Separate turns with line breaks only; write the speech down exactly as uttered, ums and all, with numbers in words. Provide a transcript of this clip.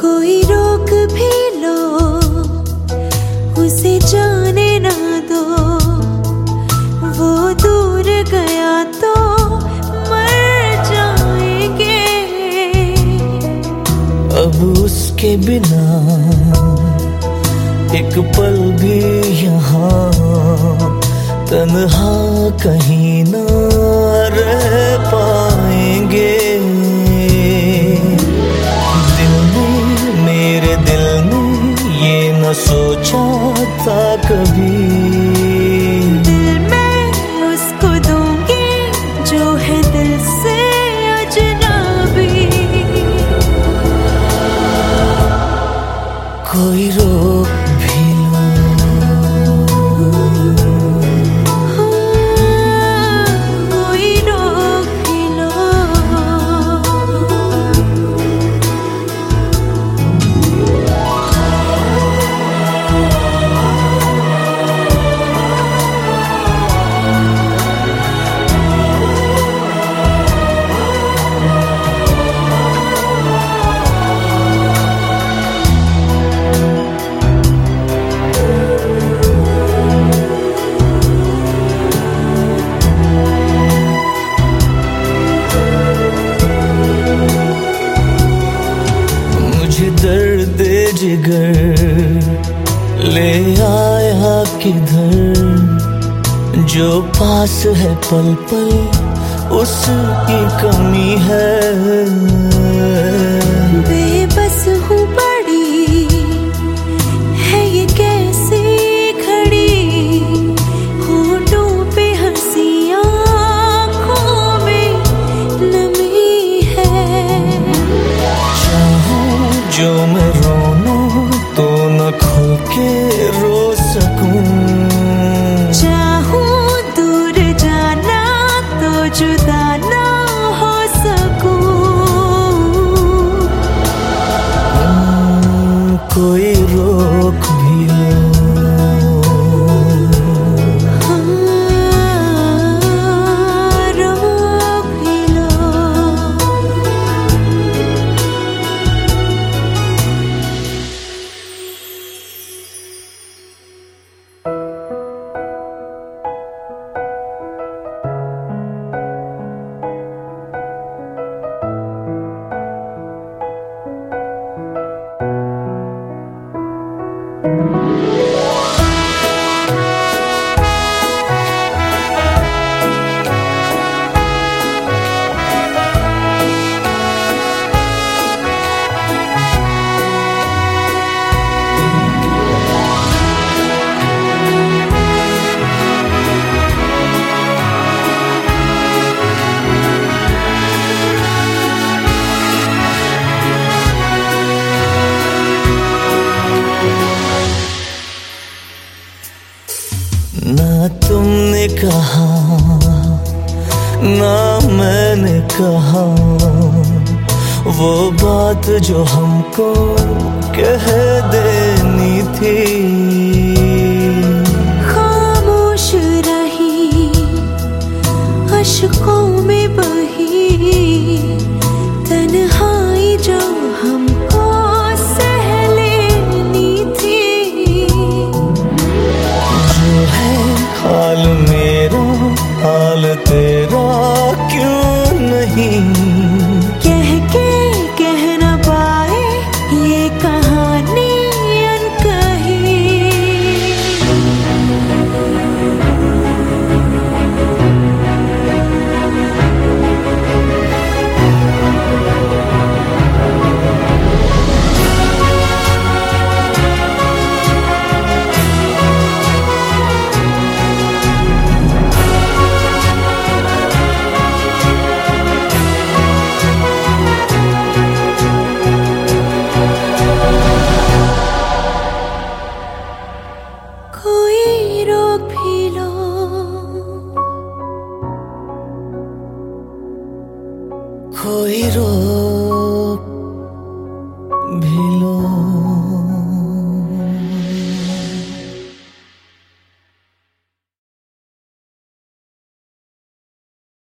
कोई रोक भी लो, उसे जाने ना दो, वो दूर गया तो मर जाएंगे।
अब उसके बिना एक पल भी यहाँ तन्हा कहीं ना रह पाएंगे। दिल ने, मेरे दिल ने ये न सोचा था कभी,
दिल मैं उसको दूंगी जो है दिल से अजनबी।
कोई रोक भी लो,
कोई रोक भी लो।
दर्द जिगर ले आया किधर, जो पास है पल पल उसकी कमी है।
बेबस हूँ बड़ी है ये कैसी घड़ी, होठों पे हंसी आँखों में नमी है।
जो मैं रोना तो न खो के रो सकूं,
चाहूं दूर जाना तो जुदा ना हो सकूं।
कोई रोक भी लो,
हाँ, रोक भी लो।
ना तुमने कहा ना मैंने कहा, वो बात जो हमको कह देनी थी।
खामोश रही, अश्कों में बही, तन्हाई जो हमको सह लेनी थी।
जो है हाल मेरा हाल तेरा क्यों नहीं,
कह के कह न पाए ये कहानी अनकही। कोई रोक भी लो,
कोई रोक भी लो।